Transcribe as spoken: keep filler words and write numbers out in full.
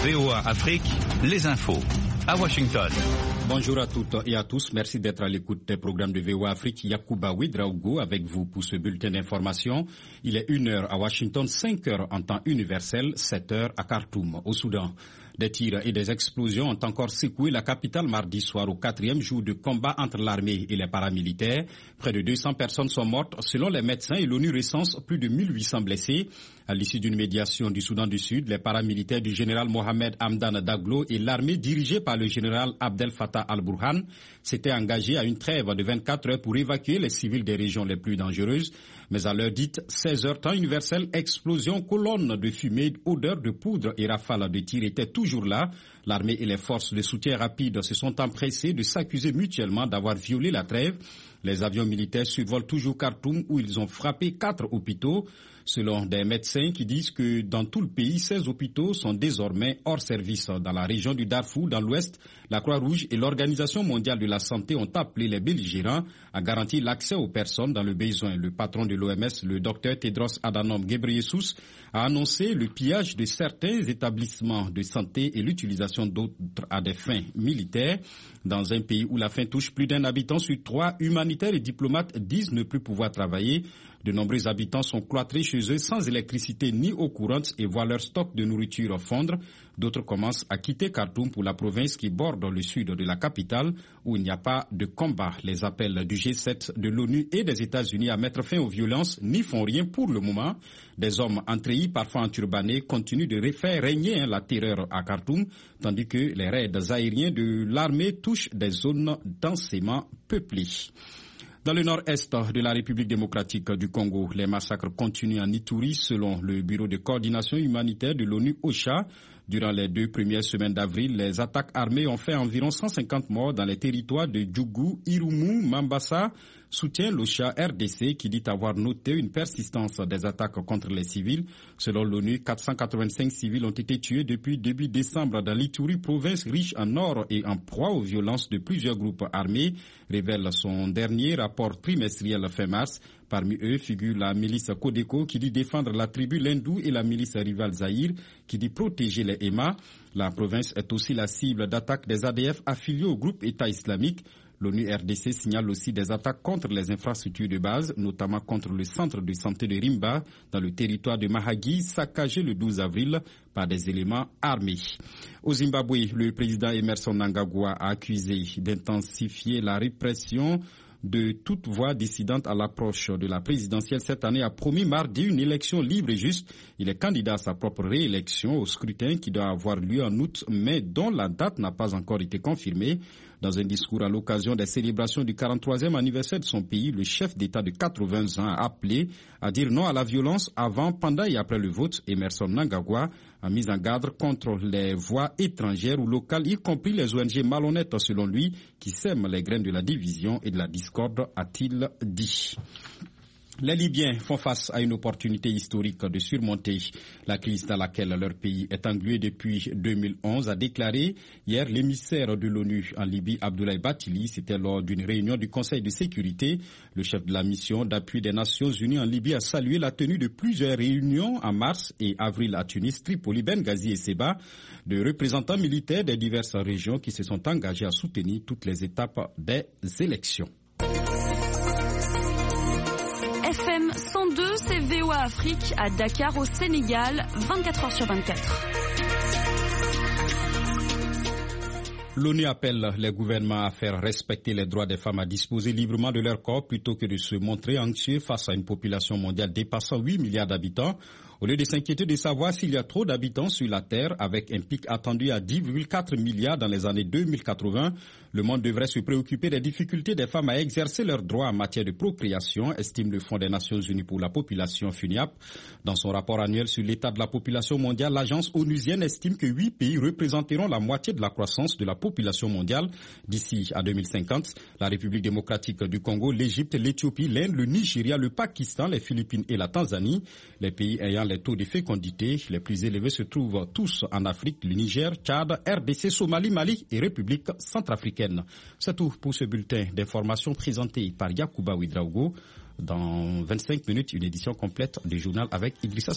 V O A Afrique, les infos à Washington. Bonjour à toutes et à tous. Merci d'être à l'écoute des programmes de V O A Afrique. Yacouba Ouedraogo avec vous pour ce bulletin d'information. Il est une heure à Washington, cinq heures en temps universel, sept heures à Khartoum, au Soudan. Des tirs et des explosions ont encore secoué la capitale mardi soir au quatrième jour de combat entre l'armée et les paramilitaires. Près de deux cents personnes sont mortes selon les médecins et l'ONU recense plus de mille huit cents blessés. À l'issue d'une médiation du Soudan du Sud, les paramilitaires du général Mohamed Hamdan Daglo et l'armée dirigée par le général Abdel Fattah al-Burhan s'étaient engagés à une trêve de vingt-quatre heures pour évacuer les civils des régions les plus dangereuses. Mais à l'heure dite, seize heures temps universel, explosion, colonne de fumée, odeur de poudre et rafales de tir étaient toujours là. L'armée et les forces de soutien rapide se sont empressées de s'accuser mutuellement d'avoir violé la trêve. Les avions militaires survolent toujours Khartoum où ils ont frappé quatre hôpitaux. Selon des médecins qui disent que dans tout le pays, seize hôpitaux sont désormais hors service. Dans la région du Darfour, dans l'ouest, la Croix-Rouge et l'Organisation mondiale de la santé ont appelé les belligérants à garantir l'accès aux personnes dans le besoin. Le patron de l'O M S, le docteur Tedros Adhanom Ghebreyesus, a annoncé le pillage de certains établissements de santé et l'utilisation d'autres à des fins militaires. Dans un pays où la faim touche plus d'un habitant sur trois, humanitaires et diplomates disent ne plus pouvoir travailler. De nombreux habitants sont cloîtrés chez eux sans électricité ni eau courante et voient leur stock de nourriture fondre. D'autres commencent à quitter Khartoum pour la province qui borde le sud de la capitale où il n'y a pas de combat. Les appels du G sept, de l'ONU et des États-Unis à mettre fin aux violences n'y font rien pour le moment. Des hommes entreis, parfois enturbanés, continuent de faire régner la terreur à Khartoum, tandis que les raids aériens de l'armée touchent des zones densément peuplées. Dans le nord-est de la République démocratique du Congo, les massacres continuent en Ituri selon le bureau de coordination humanitaire de l'ONU OCHA. Durant les deux premières semaines d'avril, les attaques armées ont fait environ cent cinquante morts dans les territoires de Djougou, Irumu, Mambasa, soutient l'OCHA R D C qui dit avoir noté une persistance des attaques contre les civils. Selon l'ONU, quatre cent quatre-vingt-cinq civils ont été tués depuis début décembre dans l'Ituri, province riche en or et en proie aux violences de plusieurs groupes armés, révèle son dernier rapport trimestriel fin mars. Parmi eux figure la milice Kodeko qui dit défendre la tribu Lindou et la milice rivale Zahir qui dit protéger les Emma. La province est aussi la cible d'attaques des A D F affiliés au groupe État islamique. L'ONU R D C signale aussi des attaques contre les infrastructures de base, notamment contre le centre de santé de Rimba, dans le territoire de Mahagi, saccagé le douze avril par des éléments armés. Au Zimbabwe, le président Emmerson Mnangagwa a accusé d'intensifier la répression de toute voix dissidente à l'approche de la présidentielle cette année, a promis mardi une élection libre et juste. Il est candidat à sa propre réélection au scrutin qui doit avoir lieu en août, mais dont la date n'a pas encore été confirmée. Dans un discours à l'occasion des célébrations du quarante-troisième anniversaire de son pays, le chef d'État de quatre-vingts ans a appelé à dire non à la violence avant, pendant et après le vote. Emmerson Mnangagwa a mis en garde contre les voix étrangères ou locales, y compris les O N G malhonnêtes, selon lui, qui sèment les graines de la division et de la discorde, a-t-il dit. Les Libyens font face à une opportunité historique de surmonter la crise dans laquelle leur pays est englué depuis deux mille onze, a déclaré hier l'émissaire de l'ONU en Libye, Abdoulaye Bathily. C'était lors d'une réunion du Conseil de sécurité. Le chef de la mission d'appui des Nations Unies en Libye a salué la tenue de plusieurs réunions en mars et avril à Tunis, Tripoli, Benghazi et Seba, de représentants militaires des diverses régions qui se sont engagés à soutenir toutes les étapes des élections. F M cent deux, c'est V O A Afrique à Dakar au Sénégal, vingt-quatre heures sur vingt-quatre. L'ONU appelle les gouvernements à faire respecter les droits des femmes à disposer librement de leur corps plutôt que de se montrer anxieux face à une population mondiale dépassant huit milliards d'habitants. Au lieu de s'inquiéter de savoir s'il y a trop d'habitants sur la Terre, avec un pic attendu à dix virgule quatre milliards dans les années deux mille quatre-vingts, le monde devrait se préoccuper des difficultés des femmes à exercer leurs droits en matière de procréation, estime le Fonds des Nations Unies pour la population FUNIAP. Dans son rapport annuel sur l'état de la population mondiale, l'agence onusienne estime que huit pays représenteront la moitié de la croissance de la population mondiale d'ici à deux mille cinquante. La République démocratique du Congo, l'Égypte, l'Éthiopie, l'Inde, le Nigeria, le Pakistan, les Philippines et la Tanzanie, les pays ayant les taux de fécondité les plus élevés se trouvent tous en Afrique, le Niger, Tchad, R D C, Somalie, Mali et République centrafricaine. C'est tout pour ce bulletin d'information présenté par Yacouba Ouedraogo. Dans vingt-cinq minutes, une édition complète du journal avec Idrissa